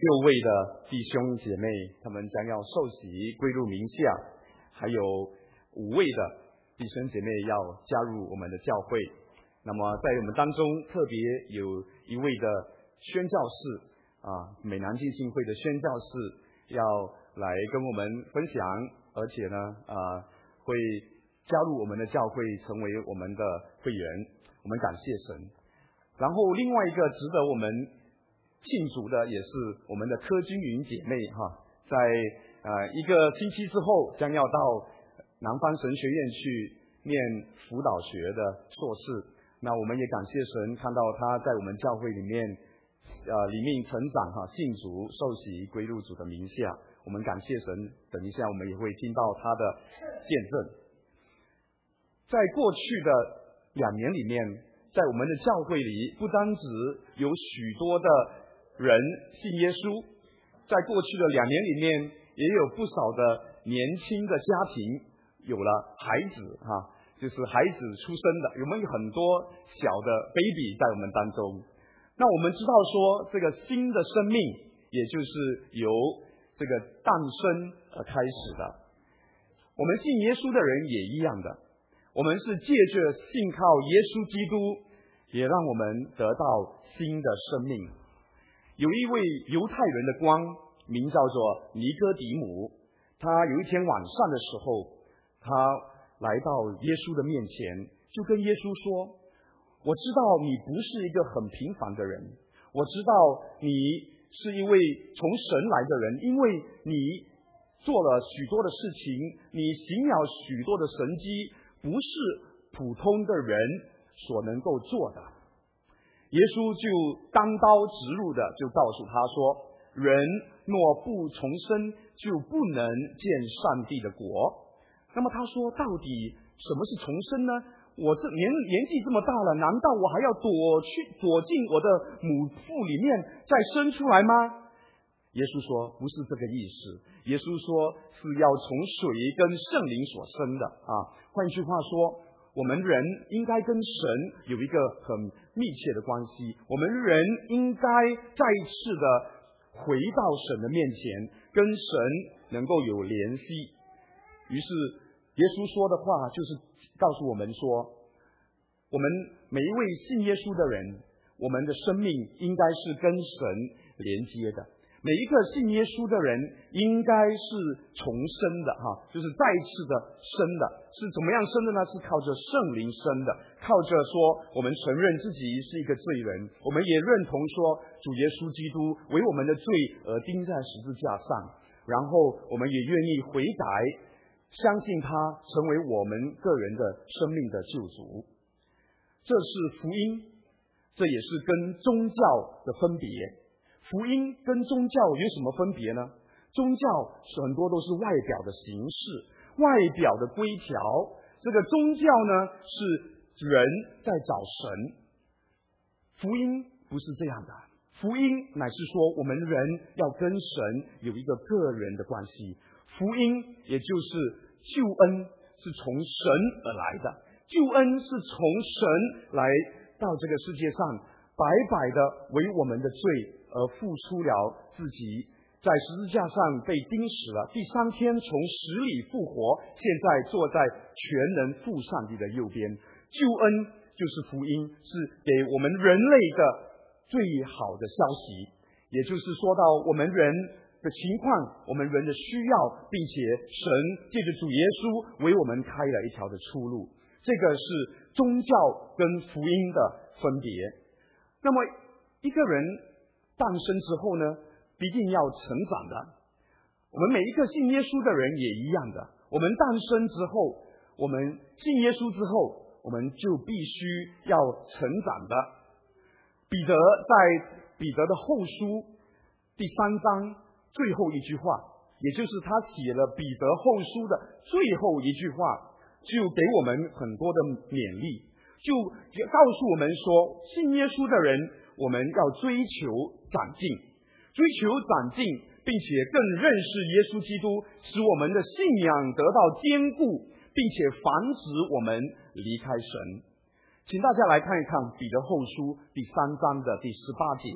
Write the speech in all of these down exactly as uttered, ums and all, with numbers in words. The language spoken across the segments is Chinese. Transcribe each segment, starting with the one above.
六位的弟兄姐妹，他们将要受洗归入名下，还有五位的弟兄姐妹要加入我们的教会。那么在我们当中特别有一位的宣教士啊，美南浸信会的宣教士要来跟我们分享，而且呢啊会加入我们的教会，成为我们的会员。我们感谢神。然后另外一个值得我们庆祝的也是我们的柯君云姐妹哈，在呃一个星期之后将要到南方神学院去念辅导学的硕士。那我们也感谢神，看到她在我们教会里面呃里面成长哈，信主受洗归入主的名下。我们感谢神，等一下我们也会听到她的见证。在过去的两年里面，在我们的教会里，不单只有许多的人信耶稣，在过去的两年里面，也有不少的年轻的家庭有了孩子哈，就是孩子出生的，我们有很多小的 baby 在我们当中。那我们知道说，这个新的生命，也就是由这个诞生而开始的。我们信耶稣的人也一样的，我们是借着信靠耶稣基督，也让我们得到新的生命。有一位犹太人的光，名叫做尼哥底母，他有一天晚上的时候，他来到耶稣的面前，就跟耶稣说，我知道你不是一个很平凡的人，我知道你是一位从神来的人，因为你做了许多的事情，你行了许多的神迹，不是普通的人所能够做的。耶稣就单刀直入的就告诉他说，人若不重生，就不能见上帝的国。那么他说，到底什么是重生呢？我这年年纪这么大了，难道我还要躲去躲进我的母腹里面再生出来吗？耶稣说，不是这个意思。耶稣说是要从水跟圣灵所生的啊。换句话说，我们人应该跟神有一个很密切的关系，我们人应该再次的回到神的面前，跟神能够有联系。于是耶稣说的话就是告诉我们说，我们每一位信耶稣的人，我们的生命应该是跟神连接的。每一个信耶稣的人应该是重生的哈，就是再次的生的。是怎么样生的呢？是靠着圣灵生的，靠着说我们承认自己是一个罪人，我们也认同说主耶稣基督为我们的罪而钉在十字架上，然后我们也愿意悔改，相信他成为我们个人的生命的救主。这是福音，这也是跟宗教的分别。福音跟宗教有什么分别呢？宗教是很多都是外表的形式，外表的规条。这个宗教呢，是人在找神。福音不是这样的，福音乃是说我们人要跟神有一个个人的关系。福音也就是救恩是从神而来的，救恩是从神来到这个世界上，白白的为我们的罪而付出了自己，在十字架上被钉死了，第三天从死里复活，现在坐在全能父上帝的右边。救恩就是福音，是给我们人类的最好的消息，也就是说到我们人的情况，我们人的需要，并且神借着主耶稣为我们开了一条的出路。这个是宗教跟福音的分别。那么一个人诞生之后呢，必定要成长的。我们每一个信耶稣的人也一样的，我们诞生之后，我们信耶稣之后，我们就必须要成长的。彼得在彼得的后书第三章最后一句话，也就是他写了彼得后书的最后一句话，就给我们很多的勉励，就告诉我们说，信耶稣的人，我们要追求长进，追求长进，并且更认识耶稣基督，使我们的信仰得到坚固，并且防止我们离开神。请大家来看一看彼得后书第三章的第十八节。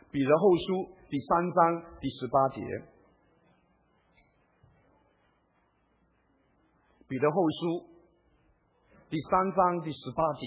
彼得后书第三章第十八节。彼得后书第三章第十八节。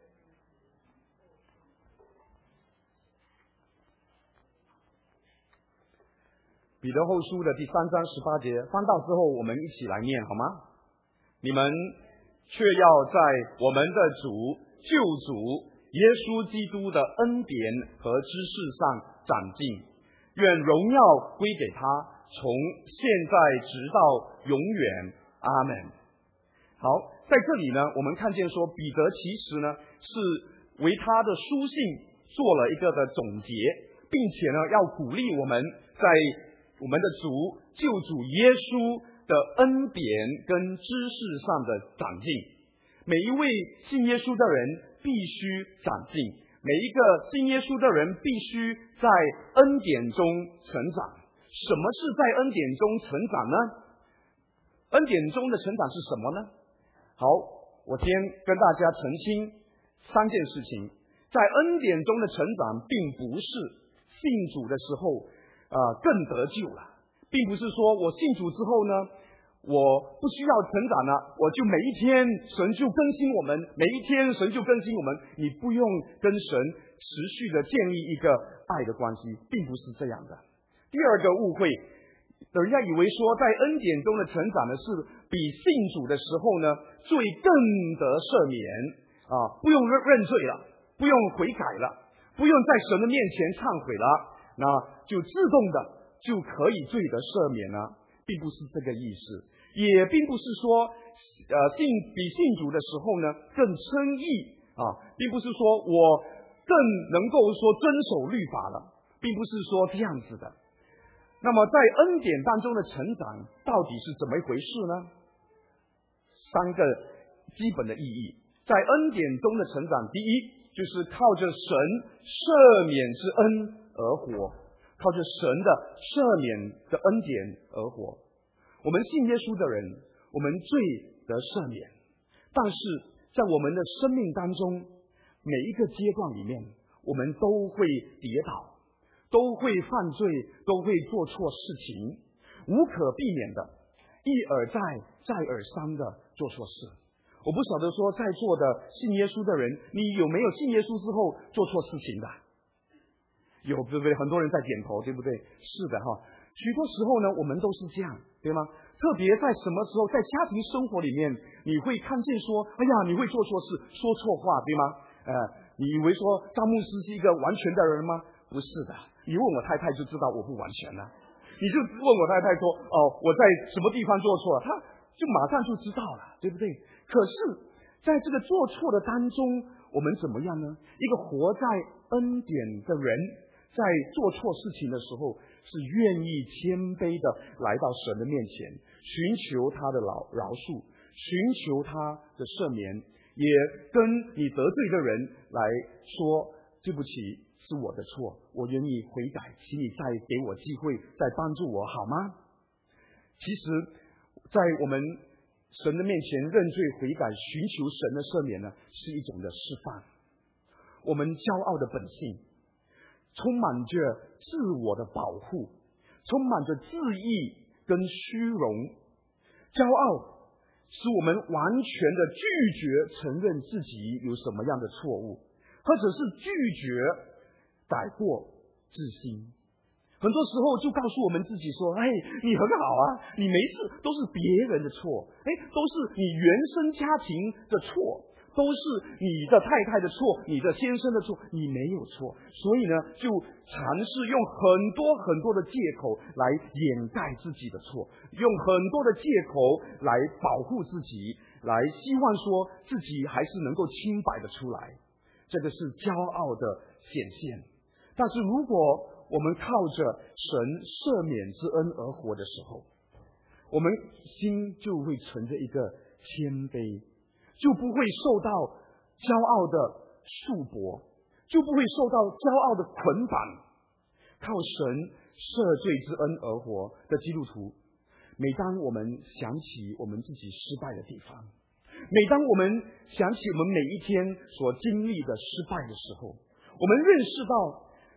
彼得后书的第三章十八节，翻到之后我们一起来念好吗？你们却要在我们的主救主耶稣基督的恩典和知识上长进，愿荣耀归给他，从现在直到永远。阿门。好，在这里呢，我们看见说，彼得其实呢是为他的书信做了一个的总结，并且呢要鼓励我们在我们的主救主耶稣的恩典跟知识上的长进。每一位信耶稣的人必须长进，每一个信耶稣的人必须在恩典中成长。什么是在恩典中成长呢？恩典中的成长是什么呢？好，我先跟大家澄清三件事情。在恩典中的成长，并不是信主的时候呃更得救了，并不是说我信主之后呢，我不需要成长了，我就每一天神就更新我们，每一天神就更新我们，你不用跟神持续的建立一个爱的关系，并不是这样的。第二个误会，人家以为说在恩典中的成长呢，是比信主的时候呢罪更得赦免啊，不用认认罪了，不用悔改了，不用在神的面前忏悔了，那就自动的就可以罪得赦免了，并不是这个意思，也并不是说呃信比信主的时候呢更称义啊，并不是说我更能够说遵守律法了，并不是说这样子的。那么在恩典当中的成长到底是怎么一回事呢？三个基本的意义。在恩典中的成长，第一就是靠着神赦免之恩而活，靠着神的赦免的恩典而活。我们信耶稣的人，我们罪得赦免，但是在我们的生命当中，每一个阶段里面，我们都会跌倒，都会犯罪，都会做错事情，无可避免的一而再再而三的做错事。我不晓得说在座的信耶稣的人，你有没有信耶稣之后做错事情的？有，对不对？很多人在点头，对不对？是的哈。许多时候呢，我们都是这样，对吗？特别在什么时候，在家庭生活里面，你会看见说，哎呀，你会做错事，说错话，对吗？呃，你以为说张牧师是一个完全的人吗？不是的。你问我太太就知道我不完全了，你就问我太太说，哦，我在什么地方做错了，她就马上就知道了，对不对？可是在这个做错的当中，我们怎么样呢？一个活在恩典的人，在做错事情的时候，是愿意谦卑的来到神的面前，寻求他的饶饶恕，寻求他的赦免，也跟你得罪的人来说，对不起，是我的错，我愿意悔改，请你再给我机会，再帮助我好吗？其实在我们神的面前认罪悔改，寻求神的赦免呢，是一种的释放。我们骄傲的本性充满着自我的保护，充满着自义跟虚荣。骄傲使我们完全的拒绝承认自己有什么样的错误，或者是拒绝改过自新。很多时候就告诉我们自己说，哎，你很好啊，你没事，都是别人的错，哎，都是你原生家庭的错，都是你的太太的错，你的先生的错，你没有错。所以呢，就尝试用很多很多的借口来掩盖自己的错，用很多的借口来保护自己，来希望说自己还是能够清白的出来。这个是骄傲的显现。但是如果我们靠着神赦免之恩而活的时候，我们心就会存着一个谦卑，就不会受到骄傲的束缚，就不会受到骄傲的捆绑。靠神赦罪之恩而活的基督徒，每当我们想起我们自己失败的地方，每当我们想起我们每一天所经历的失败的时候，我们认识到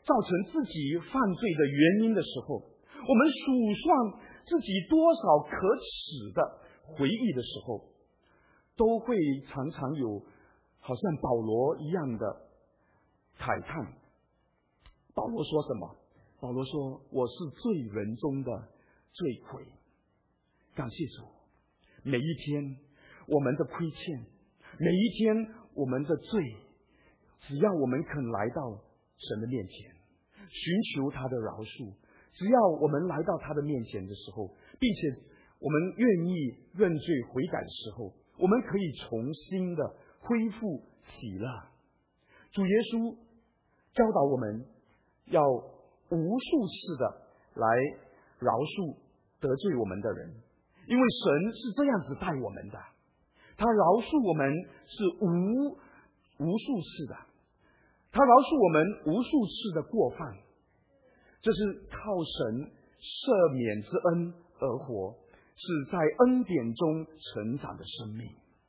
造成自己犯罪的原因的时候，我们数算自己多少可耻的回忆的时候，都会常常有好像保罗一样的慨叹。保罗说什么？保罗说：“我是罪人中的罪魁。”感谢主，每一天我们的亏欠，每一天我们的罪，只要我们肯来到神的面前，寻求他的饶恕，只要我们来到他的面前的时候，并且我们愿意认罪悔改的时候，我们可以重新的恢复喜乐。主耶稣教导我们要无数次的来饶恕得罪我们的人，因为神是这样子待我们的，他饶恕我们是无无数次的，他饶恕我们无数次的过犯，这是靠神赦免之恩而活，是在恩典中成长的生命。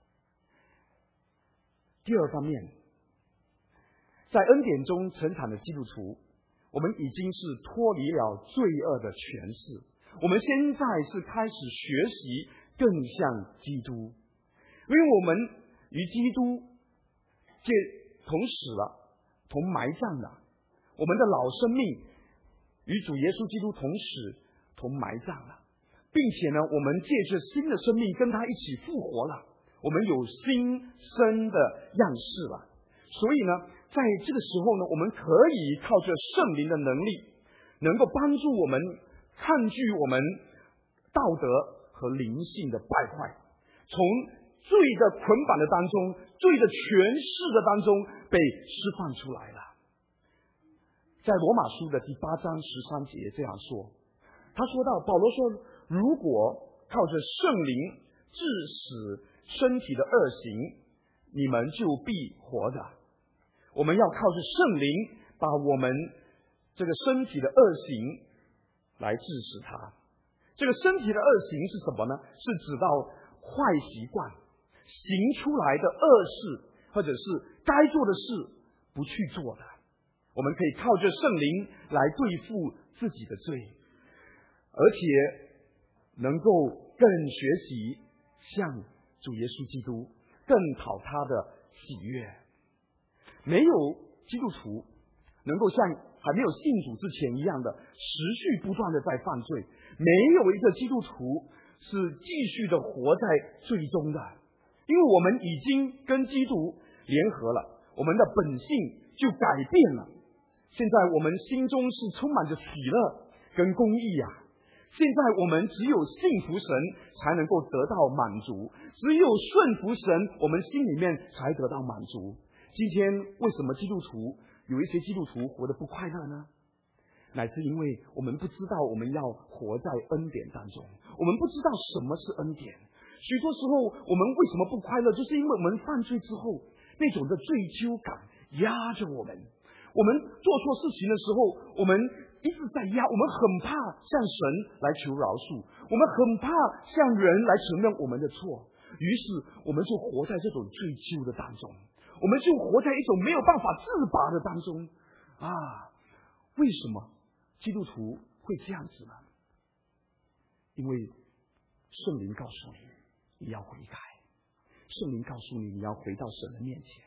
第二方面，在恩典中成长的基督徒，我们已经是脱离了罪恶的权势，我们现在是开始学习更像基督，因为我们与基督借同死了，同埋葬了，我们的老生命与主耶稣基督同死同埋葬了，并且呢，我们借着新的生命跟他一起复活了，我们有新生的样式了。所以呢，在这个时候呢，我们可以靠着圣灵的能力，能够帮助我们抗拒我们道德和灵性的败坏，从罪的捆绑的当中，罪的权势的当中被释放出来了。在罗马书的第八章十三节这样说，他说到，保罗说，如果靠着圣灵致死身体的恶行，你们就必活的。我们要靠着圣灵把我们这个身体的恶行来致死它。这个身体的恶行是什么呢？是指到坏习惯行出来的恶事，或者是该做的事不去做的。我们可以靠着圣灵来对付自己的罪，而且能够更学习像主耶稣基督，更讨他的喜悦。没有基督徒能够像还没有信主之前一样的持续不断的在犯罪，没有一个基督徒是继续的活在罪中的，因为我们已经跟基督联合了，我们的本性就改变了。现在我们心中是充满着喜乐跟公义啊！现在我们只有信服神才能够得到满足，只有顺服神，我们心里面才得到满足。今天为什么基督徒有一些基督徒活得不快乐呢？乃是因为我们不知道我们要活在恩典当中，我们不知道什么是恩典。许多时候我们为什么不快乐，就是因为我们犯罪之后那种的罪疚感压着我们，我们做错事情的时候，我们一直在压，我们很怕向神来求饶恕，我们很怕向人来承认我们的错，于是我们就活在这种罪疚的当中，我们就活在一种没有办法自拔的当中啊！为什么基督徒会这样子呢？因为圣灵告诉你，你要悔改，圣灵告诉你，你要回到神的面前。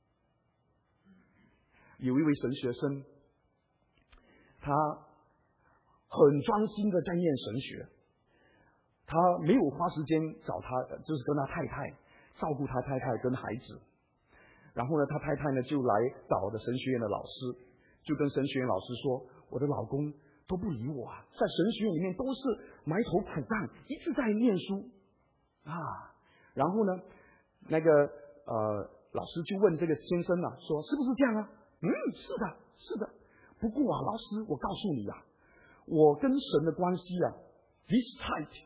有一位神学生，他很专心的在念神学，他没有花时间找他，就是跟他太太照顾他太太跟孩子。然后呢，他太太呢就来找的神学院的老师，就跟神学院老师说，我的老公都不理我啊，在神学院里面都是埋头苦干，一直在念书啊。然后呢，那个呃老师就问这个先生啊，说是不是这样啊？嗯，是的，是的。不过啊，老师，我告诉你啊，我跟神的关系啊 ，this tight。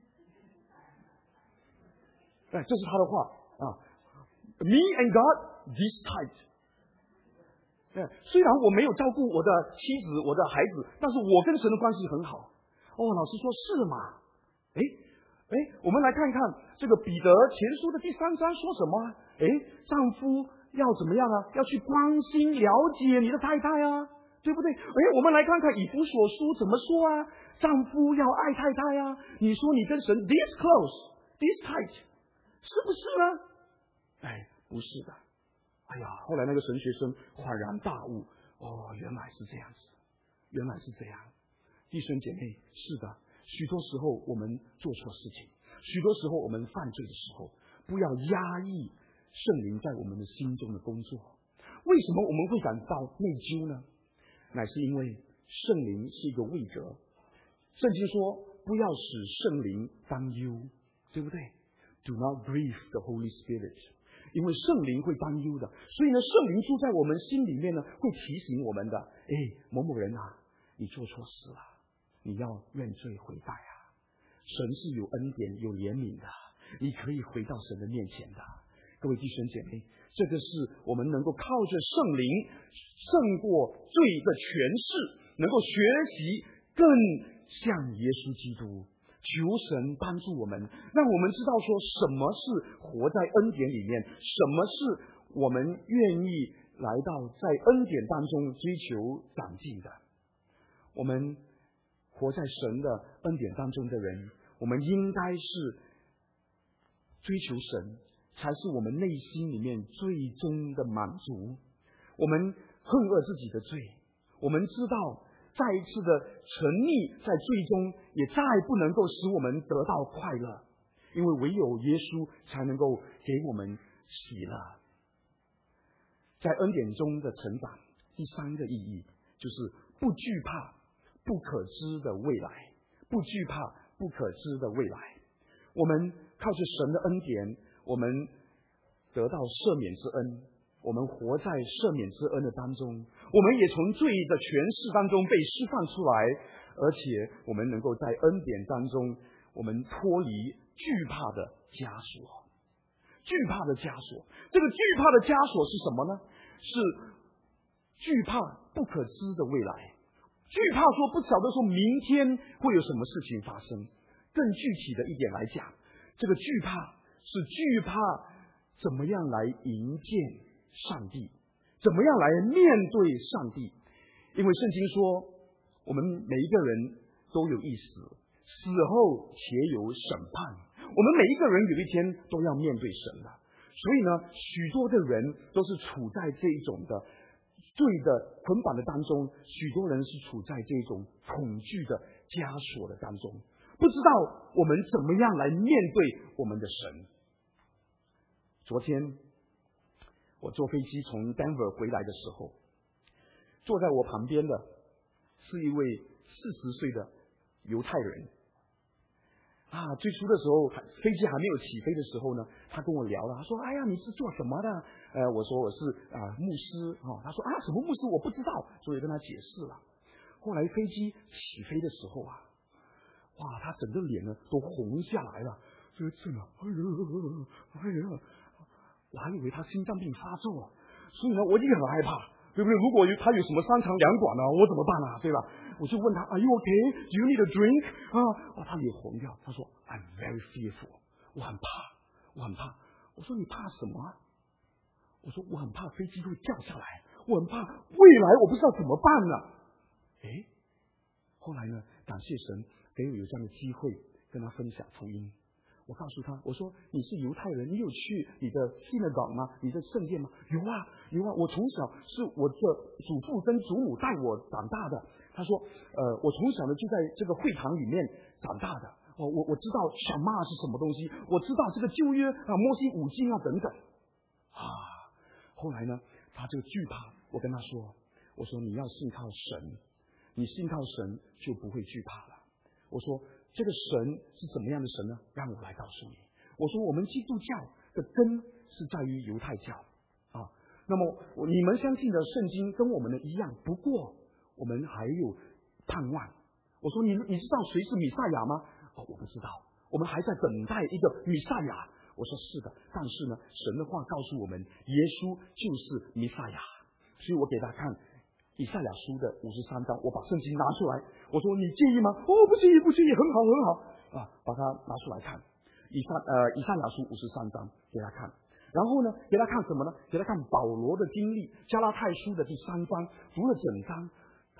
哎，这是他的话啊 ，me and God this tight。哎，虽然我没有照顾我的妻子、我的孩子，但是我跟神的关系很好。哦，老师说是嘛？哎哎，我们来看看这个彼得前书的第三章说什么？哎，丈夫要怎么样啊？要去关心、了解你的太太啊， 对不对？哎，我们来看看以弗所书怎么说啊？丈夫要爱太太啊。你说你跟神 this close this tight， 是不是呢？哎，不是的。哎呀，后来那个神学生恍然大悟，哦，原来是这样子，原来是这样。弟兄姐妹，是的，许多时候我们做错事情，许多时候我们犯罪的时候，不要压抑圣灵在我们的心中的工作。为什么我们会感到内疚呢？乃是因为圣灵是一个位格。圣经说，不要使圣灵担忧，对不对？ Do not grieve the Holy Spirit， 因为圣灵会担忧的，所以呢，圣灵住在我们心里面呢，会提醒我们的。哎，某某人啊，你做错事了，你要认罪悔改啊！神是有恩典、有怜悯的，你可以回到神的面前的。各位弟兄姐妹，这个是我们能够靠着圣灵胜过罪的权势，能够学习更像耶稣基督。求神帮助我们，让我们知道说什么是活在恩典里面，什么是我们愿意来到在恩典当中追求长进的。我们活在神的恩典当中的人，我们应该是追求神，才是我们内心里面最终的满足。我们恨恶自己的罪，我们知道再一次的沉溺在罪中，也再不能够使我们得到快乐，因为唯有耶稣才能够给我们喜乐。在恩典中的成长，第三个意义就是不惧怕不可知的未来，不惧怕不可知的未来。我们靠着神的恩典，我们得到赦免之恩，我们活在赦免之恩的当中，我们也从罪的权势当中被释放出来，而且我们能够在恩典当中，我们脱离惧怕的枷锁。惧怕的枷锁，这个惧怕的枷锁是什么呢？是惧怕不可知的未来，惧怕说不晓得说明天会有什么事情发生。更具体的一点来讲，这个惧怕是惧怕怎么样来迎见上帝，怎么样来面对上帝。因为圣经说我们每一个人都有一死，死后且有审判，我们每一个人有一天都要面对神的。所以呢，许多的人都是处在这一种的罪的捆绑的当中，许多人是处在这种恐惧的枷锁的当中，不知道我们怎么样来面对我们的神。昨天我坐飞机从 Denver 回来的时候，坐在我旁边的是一位四十岁的犹太人啊。最初的时候飞机还没有起飞的时候呢，他跟我聊了，他说哎呀你是做什么的？呃，我说我是啊牧师啊。他说啊什么牧师我不知道，所以跟他解释了。后来飞机起飞的时候啊，哇，他整个脸呢都红下来了，就这样，哎呀哎呀，我还以为他心脏病发作，所以呢我也很害怕，对不对？如果他有什么三长两短呢，我怎么办啊？对吧？我就问他 Are you okay? Do you need a drink? 啊，哇，他脸红掉。他说 I'm very fearful， 我很怕，我很怕。我说你怕什么啊？我说我很怕飞机会掉下来，我很怕未来我不知道怎么办呢。诶，后来呢，感谢神给我有这样的机会跟他分享福音。我告诉他，我说你是犹太人，你有去你的synagogue吗？你的圣殿吗？有啊有啊，我从小是我的祖父跟祖母带我长大的。他说呃，我从小呢就在这个会堂里面长大的。我我我知道小妈是什么东西，我知道这个旧约啊摩西五经啊等等啊。后来呢他这个惧怕，我跟他说，我说你要信靠神，你信靠神就不会惧怕了。我说这个神是怎么样的神呢？让我来告诉你。我说我们基督教的根是在于犹太教啊。那么你们相信的圣经跟我们的一样，不过我们还有盼望。我说你你知道谁是弥赛亚吗？哦，我不知道，我们还在等待一个弥赛亚。我说是的，但是呢，神的话告诉我们，耶稣就是弥赛亚。所以我给他看以赛亚书的五十三章，我把圣经拿出来，我说你介意吗？哦，不介意，不介意，很好，很好啊，把它拿出来看。以赛呃以赛亚书五十三章给他看，然后呢，给他看什么呢？给他看保罗的经历，加拉太书的第三章，读了整章，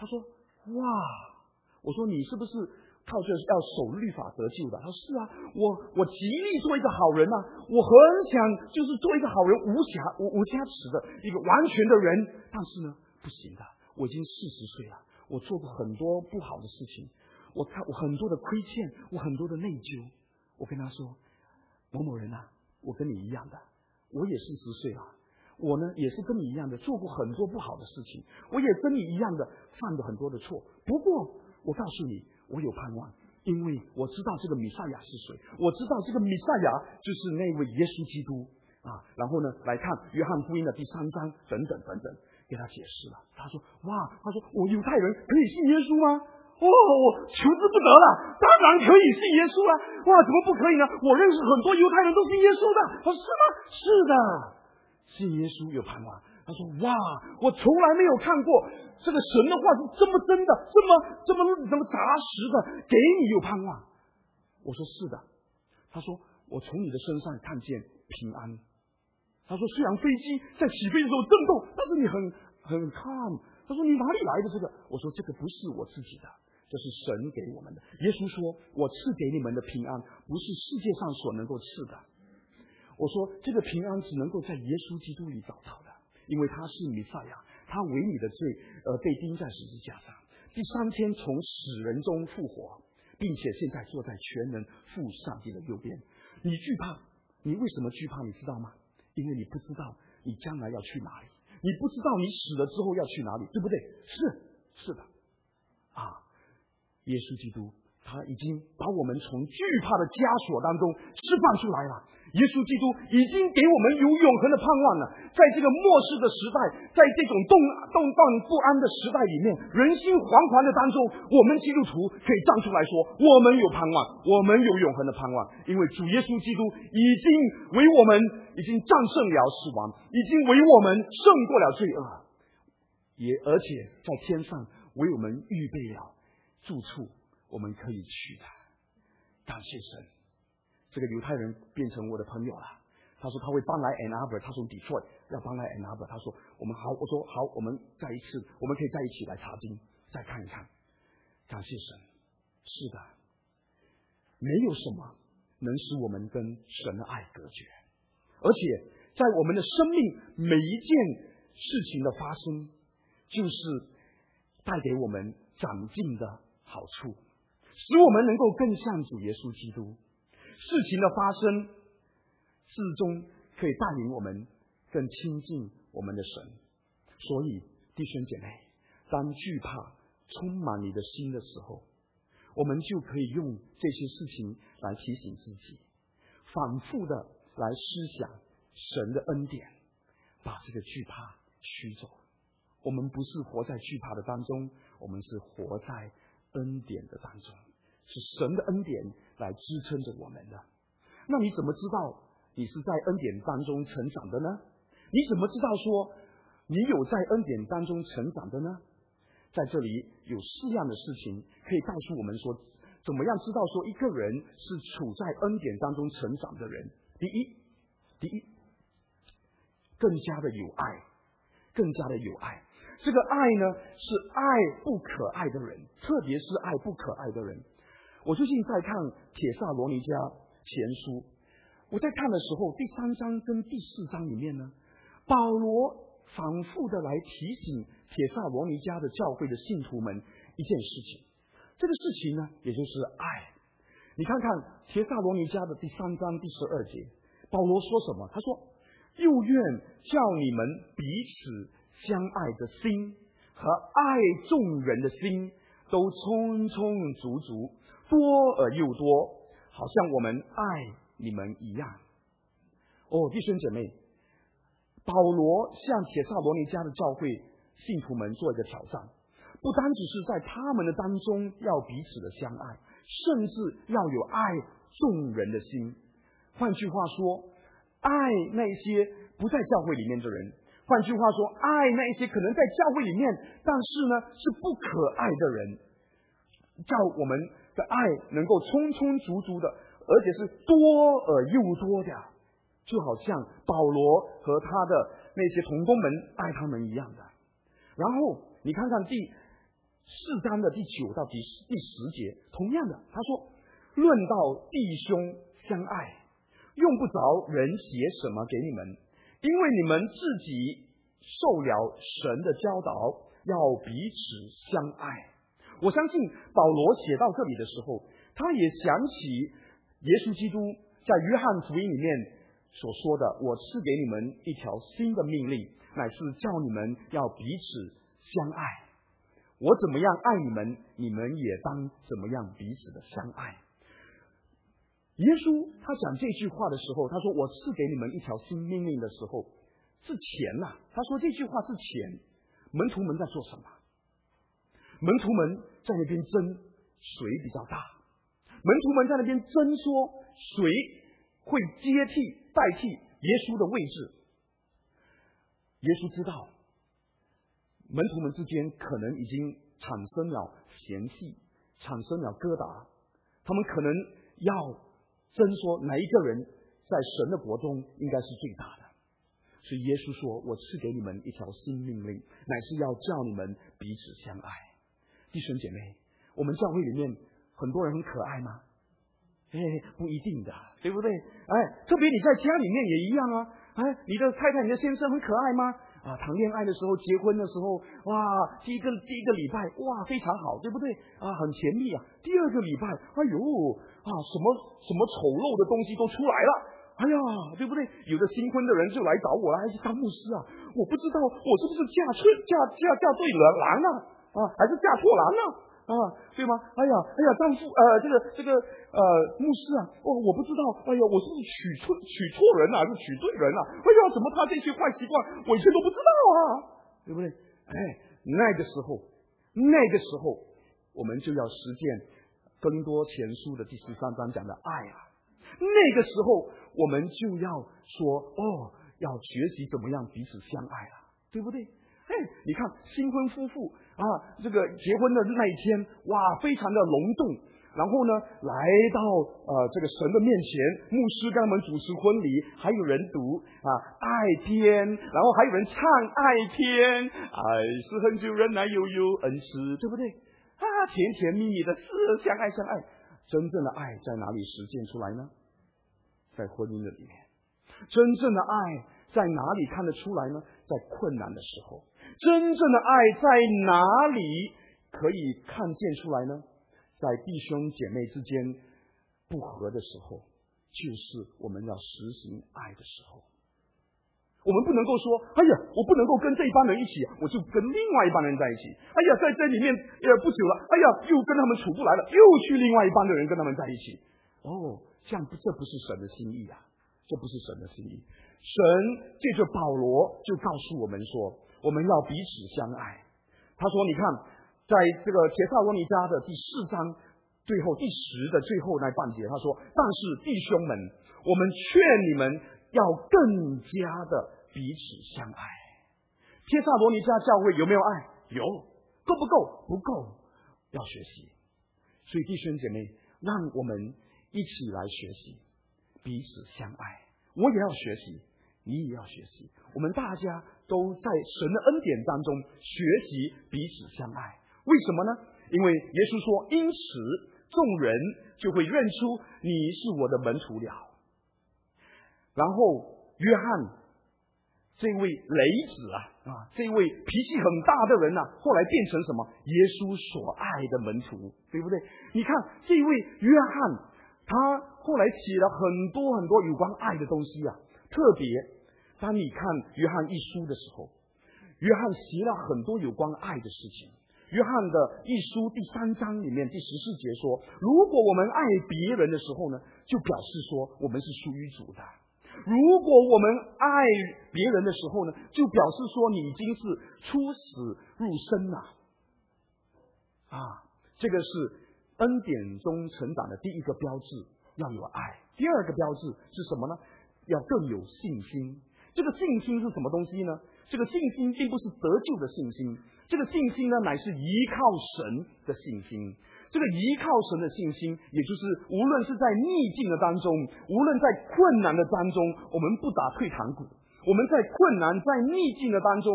他说哇，我说你是不是靠着要守律法得救的？他说是啊，我我极力做一个好人啊，我很想就是做一个好人，无瑕无无瑕疵的一个完全的人，但是呢不行的，我已经四十岁了，我做过很多不好的事情，我看我很多的亏欠，我很多的内疚。我跟他说，某某人啊，我跟你一样的，我也四十岁了，我呢也是跟你一样的做过很多不好的事情，我也跟你一样的犯了很多的错。不过我告诉你，我有盼望，因为我知道这个弥赛亚是谁，我知道这个弥赛亚就是那位耶稣基督啊。然后呢，来看约翰福音的第三章等等等等，给他解释了。他说：哇，他说我犹太人可以信耶稣吗？哦，我求之不得了，当然可以信耶稣啊！哇，怎么不可以呢？我认识很多犹太人都信耶稣的。他说是吗？是的，信耶稣有盼望。他说哇，我从来没有看过这个神的话是这么真的，这么这么这么扎实的，给你有盼望。我说是的。他说我从你的身上看见平安。他说虽然飞机在起飞的时候震动，但是你很很 calm。他说你哪里来的这个？我说这个不是我自己的，这是神给我们的。耶稣说我赐给你们的平安不是世界上所能够赐的。我说这个平安只能够在耶稣基督里找到的，因为他是弥赛亚，他为你的罪呃被钉在十字架上，第三天从死人中复活，并且现在坐在全能父上帝的右边。你惧怕，你为什么惧怕？你知道吗？因为你不知道你将来要去哪里，你不知道你死了之后要去哪里，对不对？是是的啊，耶稣基督他已经把我们从惧怕的枷锁当中释放出来了。耶稣基督已经给我们有永恒的盼望了。在这个末世的时代，在这种动动荡不安的时代里面，人心惶惶的当中，我们基督徒可以站出来说，我们有盼望，我们有永恒的盼望，因为主耶稣基督已经为我们已经战胜了死亡，已经为我们胜过了罪恶，也而且在天上为我们预备了住处，我们可以去的。感谢神，这个犹太人变成我的朋友了。他说他会搬来 Ann Arbor， 他从 Detroit 要搬来 Ann Arbor。他说我们好，我说好，我们再一次，我们可以在一起来查经，再看一看。感谢神，是的，没有什么能使我们跟神的爱隔绝，而且在我们的生命每一件事情的发生，就是带给我们长进的好处，使我们能够更像主耶稣基督。事情的发生至终可以带领我们更亲近我们的神。所以弟兄姐妹，当惧怕充满你的心的时候，我们就可以用这些事情来提醒自己，反复的来思想神的恩典，把这个惧怕驱走。我们不是活在惧怕的当中，我们是活在恩典的当中，是神的恩典来支撑着我们的。那你怎么知道你是在恩典当中成长的呢？你怎么知道说你有在恩典当中成长的呢？在这里有四样的事情可以告诉我们说，怎么样知道说一个人是处在恩典当中成长的人。第一，第一，更加的有爱，更加的有爱。这个爱呢，是爱不可爱的人，特别是爱不可爱的人。我最近在看帖撒罗尼迦前书，我在看的时候，第三章跟第四章里面呢，保罗反复的来提醒帖撒罗尼迦的教会的信徒们一件事情，这个事情呢，也就是爱。你看看帖撒罗尼迦的第三章第十二节，保罗说什么？他说：又愿叫你们彼此相爱的心和爱众人的心都充充足足，多而又多，好像我们爱你们一样。哦，弟兄姐妹，保罗向帖撒罗尼迦的教会信徒们做一个挑战，不单只是在他们的当中要彼此的相爱，甚至要有爱众人的心。换句话说，爱那些不在教会里面的人，换句话说，爱那些可能在教会里面但是呢是不可爱的人，叫我们的爱能够充充足足的，而且是多而又多的，就好像保罗和他的那些同工们爱他们一样的。然后你看看第四章的第九到第第十节，同样的，他说：论到弟兄相爱，用不着人写什么给你们，因为你们自己受了神的教导，要彼此相爱。我相信保罗写到这里的时候，他也想起耶稣基督在约翰福音里面所说的：我赐给你们一条新的命令，乃是叫你们要彼此相爱。我怎么样爱你们，你们也当怎么样彼此的相爱。耶稣他讲这句话的时候，他说我赐给你们一条新命令的时候，之前呐、啊，他说这句话之前，门徒们在做什么？门徒们在那边争谁比较大，门徒们在那边争说谁会接替代替耶稣的位置。耶稣知道门徒们之间可能已经产生了嫌隙，产生了疙瘩，他们可能要争说哪一个人在神的国中应该是最大的。所以耶稣说，我赐给你们一条新命令，乃是要叫你们彼此相爱。弟兄姐妹，我们教会里面很多人很可爱吗？哎，不一定的，对不对？哎，特别你在家里面也一样啊。哎，你的太太、你的先生很可爱吗？啊，谈恋爱的时候、结婚的时候，哇，第一个第一个礼拜，哇，非常好，对不对？啊，很甜蜜啊。第二个礼拜，哎呦，啊，什么什么丑陋的东西都出来了。哎呀，对不对？有的新婚的人就来找我了，还是当牧师啊？我不知道我是不是嫁错嫁嫁嫁对了郎啊？啊，还是嫁错郎啊？啊，对吗？哎呀，哎呀，丈夫，呃，这个这个呃，牧师啊，哦，我不知道，哎呀，我是不是娶错娶错人啊，还是娶对人啊？哎呀，怎么他这些坏习惯我以前都不知道啊？对不对？哎，那个时候，那个时候，我们就要实践哥林多前书的第十三章讲的爱啊。那个时候，我们就要说，哦，要学习怎么样彼此相爱了，对不对？哎，你看新婚夫妇啊，这个结婚的那一天，哇，非常的隆动。然后呢，来到呃这个神的面前，牧师跟他们主持婚礼，还有人读啊爱篇，然后还有人唱爱篇，爱是恒久忍耐，又有恩慈，对不对？啊，甜甜蜜蜜的是相爱相爱。真正的爱在哪里实践出来呢？在婚姻的里面。真正的爱在哪里看得出来呢？在困难的时候。真正的爱在哪里可以看见出来呢？在弟兄姐妹之间不和的时候，就是我们要实行爱的时候。我们不能够说，哎呀，我不能够跟这一帮人一起，我就跟另外一帮人在一起。哎呀，在这里面呃不久了，哎呀，又跟他们处不来了，又去另外一帮的人跟他们在一起。哦，这样不，这不是神的心意啊，这不是神的心意。神借着保罗就告诉我们说，我们要彼此相爱。他说，你看，在这个帖撒罗尼迦的第四章最后第十的最后那半节，他说，但是弟兄们，我们劝你们要更加的彼此相爱。帖撒罗尼迦教会有没有爱？有。够不够？不够，要学习。所以弟兄姐妹，让我们一起来学习彼此相爱。我也要学习，你也要学习，我们大家都在神的恩典当中学习彼此相爱。为什么呢？因为耶稣说，因此众人就会认出你是我的门徒了。然后约翰这位雷子啊啊，这位脾气很大的人啊，后来变成什么？耶稣所爱的门徒，对不对？你看这位约翰，他后来写了很多很多有关爱的东西啊。特别当你看约翰一书的时候，约翰写了很多有关爱的事情。约翰的一书第三章里面第十四节说，如果我们爱别人的时候呢，就表示说我们是属于主的。如果我们爱别人的时候呢，就表示说你已经是出死入生了。啊，这个是恩典中成长的第一个标志，要有爱。第二个标志是什么呢？要更有信心。这个信心是什么东西呢？这个信心并不是得救的信心，这个信心呢，乃是依靠神的信心。这个依靠神的信心，也就是无论是在逆境的当中，无论在困难的当中，我们不打退堂鼓。我们在困难、在逆境的当中，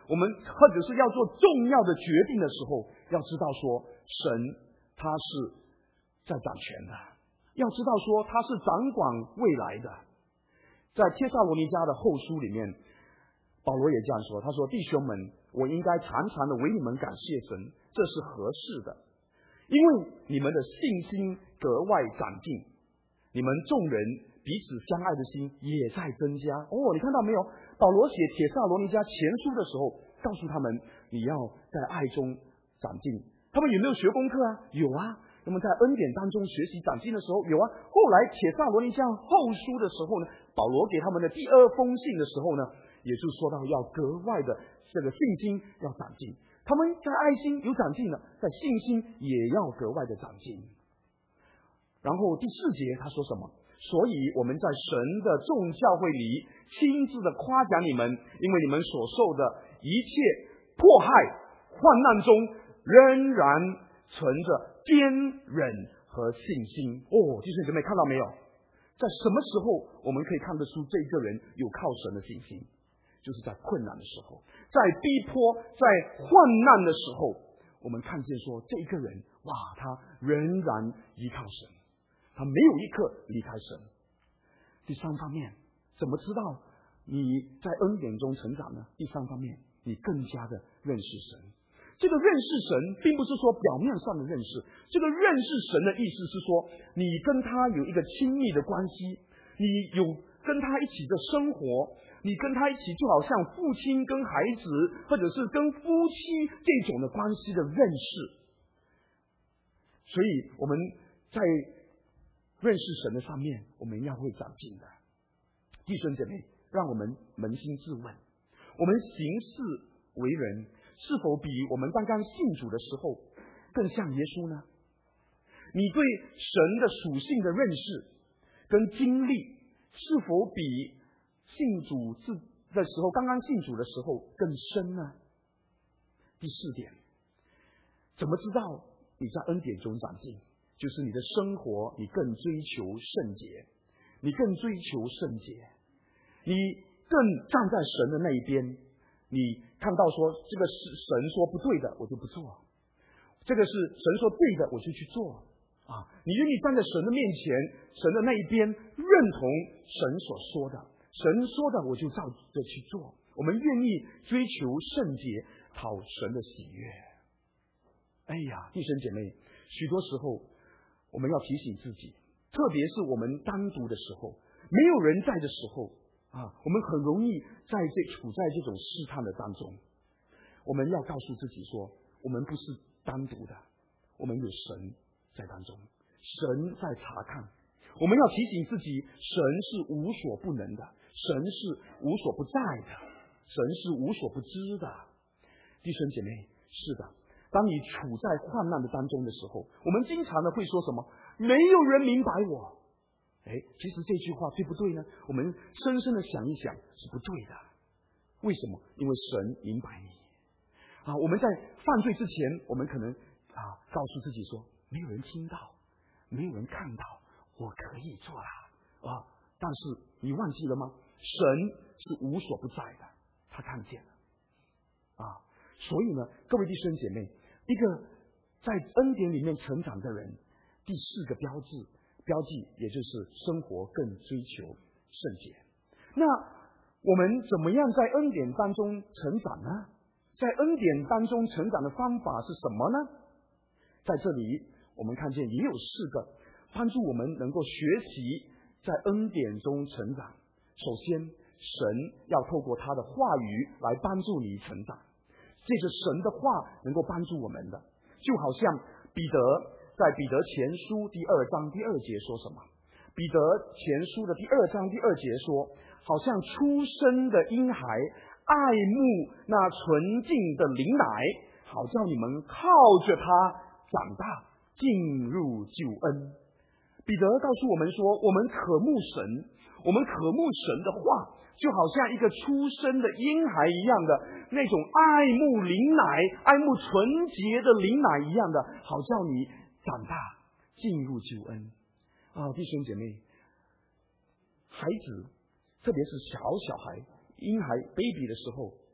我们或者是要做重要的决定的时候，要知道说神他是在掌权的，要知道说他是掌管未来的。在帖撒罗尼迦的后书里面，保罗也这样说，他说：弟兄们，我应该常常的为你们感谢神，这是合适的，因为你们的信心格外长进，你们众人彼此相爱的心也在增加。哦，你看到没有？保罗写帖撒罗尼迦前书的时候，告诉他们你要在爱中长进。他们有没有学功课啊？有啊。那么在恩典当中学习长进的时候，有啊。后来帖撒罗尼迦后书的时候呢，保罗给他们的第二封信的时候呢，也就说到要格外的这个信心要长进。他们在爱心有长进了，在信心也要格外的长进。然后第四节他说什么？所以我们在神的众教会里亲自的夸奖你们，因为你们所受的一切迫害患难中仍然存着坚忍和信心。哦，弟兄姐妹看到没有？在什么时候我们可以看得出这个人有靠神的信心？就是在困难的时候，在逼迫，在患难的时候，我们看见说这个人，哇，他仍然依靠神，他没有一刻离开神。第三方面，怎么知道你在恩典中成长呢？第三方面，你更加的认识神。这个认识神并不是说表面上的认识，这个认识神的意思是说，你跟他有一个亲密的关系，你有跟他一起的生活，你跟他一起就好像父亲跟孩子，或者是跟夫妻这种的关系的认识。所以我们在认识神的上面，我们要会长进的。弟兄姐妹，让我们扪心自问，我们行事为人是否比我们刚刚信主的时候更像耶稣呢？你对神的属性的认识跟经历是否比信主的时候，刚刚信主的时候更深呢？第四点，怎么知道你在恩典中长进？就是你的生活，你更追求圣洁，你更追求圣洁，你更站在神的那一边。你看到说这个是神说不对的，我就不做；这个是神说对的，我就去做。啊，你愿意站在神的面前，神的那一边，认同神所说的，神说的我就照着去做。我们愿意追求圣洁，讨神的喜悦。哎呀，弟兄姐妹，许多时候我们要提醒自己，特别是我们单独的时候，没有人在的时候啊，我们很容易在这处在这种试探的当中。我们要告诉自己说，我们不是单独的，我们有神在当中，神在查看。我们要提醒自己，神是无所不能的，神是无所不在的，神是无所不知的。弟兄姐妹，是的，当你处在患难的当中的时候，我们经常的会说什么？没有人明白我。哎，其实这句话对不对呢？我们深深的想一想，是不对的。为什么？因为神明白你。啊，我们在犯罪之前，我们可能啊告诉自己说，没有人听到，没有人看到，我可以做啦。啊，但是你忘记了吗？神是无所不在的，他看见了。啊，所以呢，各位弟兄姐妹，一个在恩典里面成长的人，第四个标志。标记也就是生活更追求圣洁。那我们怎么样在恩典当中成长呢？在恩典当中成长的方法是什么呢？在这里我们看见也有四个帮助我们能够学习在恩典中成长。首先，神要透过他的话语来帮助你成长，借着神的话能够帮助我们的，就好像彼得在彼得前书第二章第二节说什么？彼得前书的第二章第二节说，好像出生的婴孩爱慕那纯净的灵奶，好叫你们靠着他长大，进入救恩。彼得告诉我们说，我们渴慕神，我们渴慕神的话，就好像一个出生的婴孩一样的那种爱慕灵奶，爱慕纯洁的灵奶一样的，好叫你长大，进入救恩。啊，弟兄姐妹，孩子，特别是小小孩、婴孩、baby 的时候，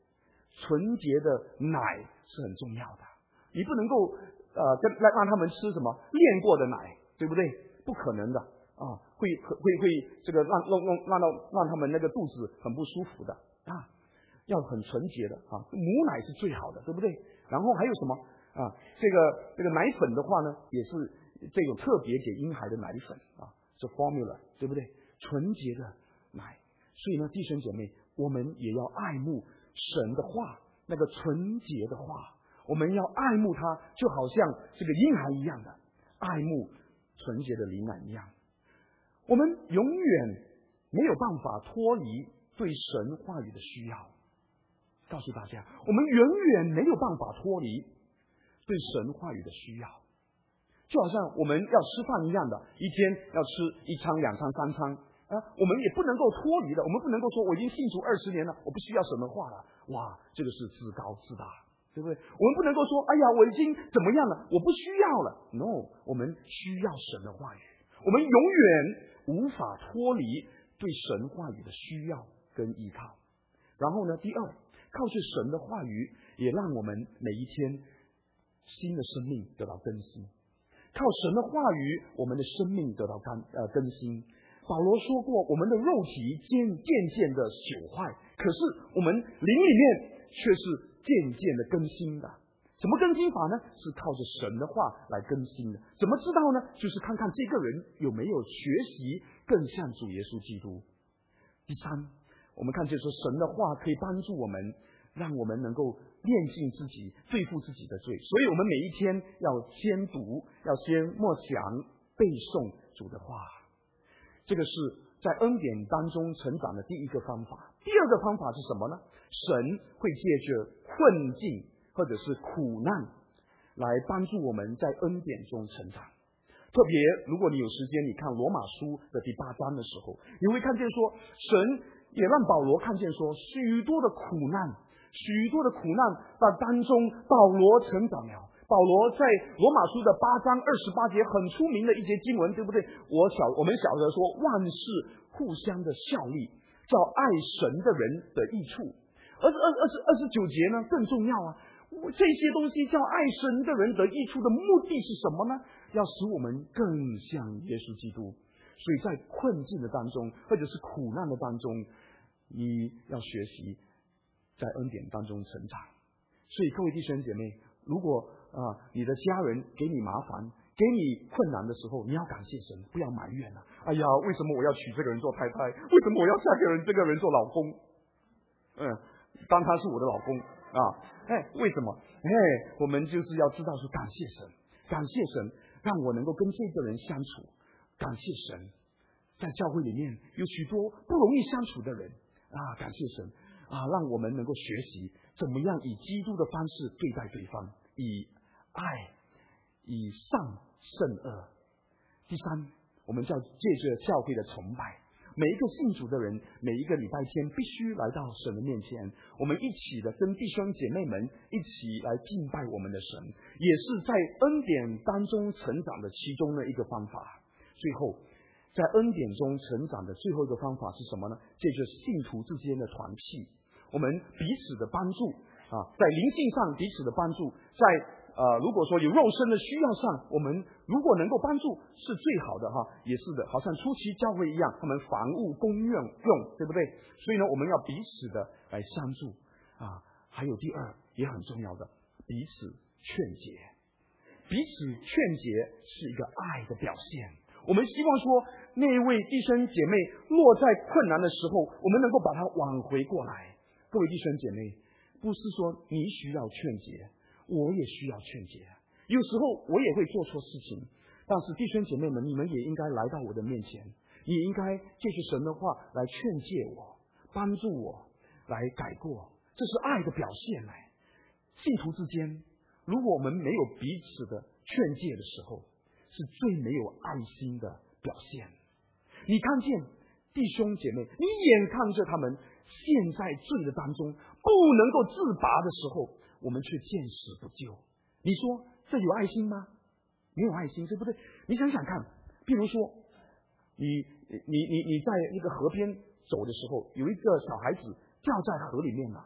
纯洁的奶是很重要的。你不能够呃跟来让他们吃什么炼过的奶，对不对？不可能的啊，会会会这个让让让让到让他们那个肚子很不舒服的啊。要很纯洁的啊，母奶是最好的，对不对？然后还有什么啊？这个这个奶粉的话呢，也是这种特别给婴孩的奶粉啊，是 formula， 对不对？纯洁的奶。所以呢，弟兄姐妹，我们也要爱慕神的话，那个纯洁的话，我们要爱慕它，就好像这个婴孩一样的爱慕纯洁的灵奶一样。我们永远没有办法脱离对神话语的需要。告诉大家，我们永远没有办法脱离对神话语的需要，就好像我们要吃饭一样的，一天要吃一餐、两餐、三餐啊，我们也不能够脱离的。我们不能够说我已经信主二十年了，我不需要神的话了。哇，这个是自高自大，对不对？我们不能够说，哎呀，我已经怎么样了，我不需要了。No， 我们需要神的话语，我们永远无法脱离对神话语的需要跟依靠。然后呢，第二。靠着神的话语，也让我们每一天新的生命得到更新。靠神的话语，我们的生命得到更呃更新。保罗说过，我们的肉体渐渐渐的朽坏，可是我们灵里面却是渐渐的更新的。怎么更新法呢？是靠着神的话来更新的。怎么知道呢？就是看看这个人有没有学习更像主耶稣基督。第三，我们看见说神的话可以帮助我们，让我们能够炼净自己，对付自己的罪。所以我们每一天要先读，要先默想背诵主的话。这个是在恩典当中成长的第一个方法。第二个方法是什么呢？神会借着困境或者是苦难来帮助我们在恩典中成长。特别如果你有时间，你看罗马书的第八章的时候，你会看见说神也让保罗看见说，许多的苦难，许多的苦难在当中，保罗成长了。保罗在罗马书的八章二十八节很出名的一节经文，对不对？我小我们晓得说，万事互相的效力，叫爱神的人的益处。而二二十二十九节呢更重要啊！这些东西叫爱神的人得益处的目的是什么呢？要使我们更像耶稣基督。所以在困境的当中，或者是苦难的当中，你要学习在恩典当中成长。所以各位弟兄姐妹，如果啊你的家人给你麻烦，给你困难的时候，你要感谢神，不要埋怨了。哎呀，为什么我要娶这个人做太太？为什么我要嫁给人这个人做老公？嗯，当他是我的老公啊，哎，为什么？哎，我们就是要知道说感谢神，感谢神让我能够跟这个人相处。感谢神，在教会里面有许多不容易相处的人啊！感谢神啊，让我们能够学习怎么样以基督的方式对待对方，以爱，以善胜恶。第三，我们叫借着教会的崇拜，每一个信主的人，每一个礼拜天必须来到神的面前，我们一起的跟弟兄姐妹们一起来敬拜我们的神，也是在恩典当中成长的其中的一个方法。最后，在恩典中成长的最后一个方法是什么呢？借着信徒之间的团契，我们彼此的帮助啊，在灵性上彼此的帮助，在呃如果说有肉身的需要上，我们如果能够帮助是最好的哈，也是的，好像初期教会一样，他们房屋公用用，对不对？所以呢，我们要彼此的来相助啊。还有第二也很重要的，彼此劝解，彼此劝解是一个爱的表现。我们希望说，那位弟兄姐妹落在困难的时候，我们能够把他挽回过来。各位弟兄姐妹，不是说你需要劝解，我也需要劝解。有时候我也会做错事情，但是弟兄姐妹们，你们也应该来到我的面前，你应该借着神的话来劝诫我，帮助我来改过，这是爱的表现来。信徒之间，如果我们没有彼此的劝诫的时候，是最没有爱心的表现。你看见弟兄姐妹，你眼看着他们陷在罪的当中，不能够自拔的时候，我们却见死不救。你说这有爱心吗？没有爱心，对不对？你想想看，譬如说，你你你你在一个河边走的时候，有一个小孩子掉在河里面了，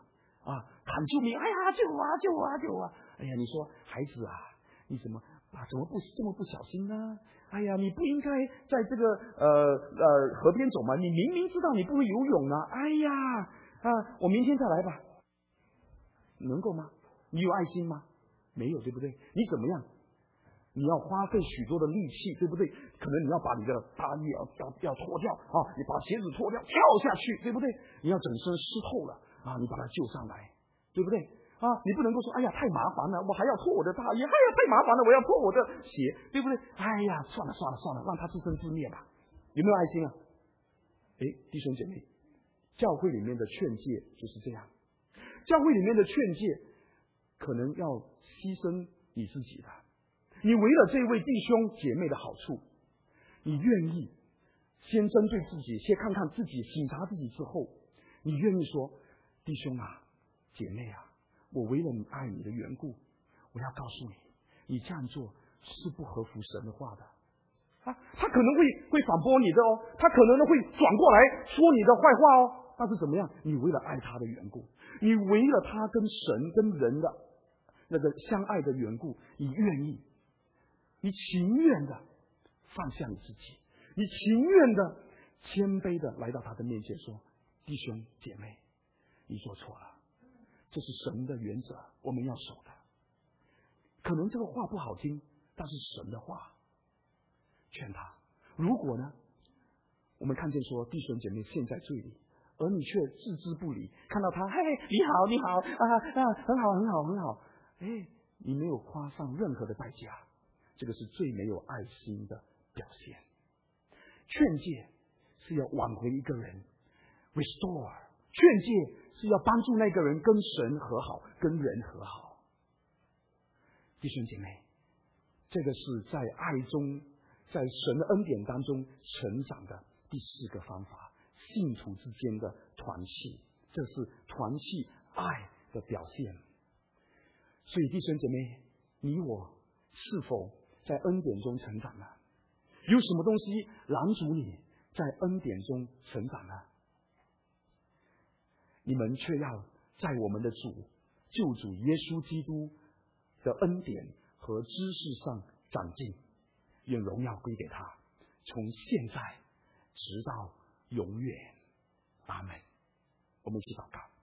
啊，喊救命！哎呀，救我啊，救我啊，救我啊！哎呀，你说孩子啊，你怎么啊，怎么不这么不小心呢？哎呀，你不应该在这个呃呃河边走嘛，你明明知道你不会游泳啊！哎呀啊，我明天再来吧，能够吗？你有爱心吗？没有，对不对？你怎么样？你要花费许多的力气，对不对？可能你要把你的大衣要要要脱掉啊，你把鞋子脱掉，跳下去，对不对？你要整身湿透了啊，你把它救上来，对不对？啊，你不能够说，哎呀，太麻烦了，我还要脱我的大衣，哎呀，太麻烦了，我要脱我的鞋，对不对？哎呀，算了算了算了，让他自生自灭吧。有没有爱心啊？哎，弟兄姐妹，教会里面的劝诫就是这样，教会里面的劝诫可能要牺牲你自己的。你为了这位弟兄姐妹的好处，你愿意先针对自己，先看看自己，省察自己之后，你愿意说，弟兄啊，姐妹啊，我为了你爱你的缘故，我要告诉你，你这样做是不合乎神的话的啊！他可能会会反驳你的哦，他可能会转过来说你的坏话哦。但是怎么样？你为了爱他的缘故，你为了他跟神跟人的那个相爱的缘故，你愿意。你情愿的放下你自己，你情愿的谦卑的来到他的面前说，弟兄姐妹，你做错了，这是神的原则，我们要守的。可能这个话不好听，但是神的话劝他。如果呢，我们看见说弟兄姐妹陷在罪里，而你却置之不理，看到他，嘿，你好你好啊啊，很好很好很好，哎，你没有花上任何的代价，这个是最没有爱心的表现。劝诫是要挽回一个人 ，restore。劝诫是要帮助那个人跟神和好，跟人和好。弟兄姐妹，这个是在爱中，在神的恩典当中成长的第四个方法，信徒之间的团契，这是团契爱的表现。所以弟兄姐妹，你我是否在恩典中成长呢？有什么东西拦阻你在恩典中成长呢？你们却要在我们的主救主耶稣基督的恩典和知识上长进，愿荣耀归给他，从现在直到永远。阿们。我们一起祷告。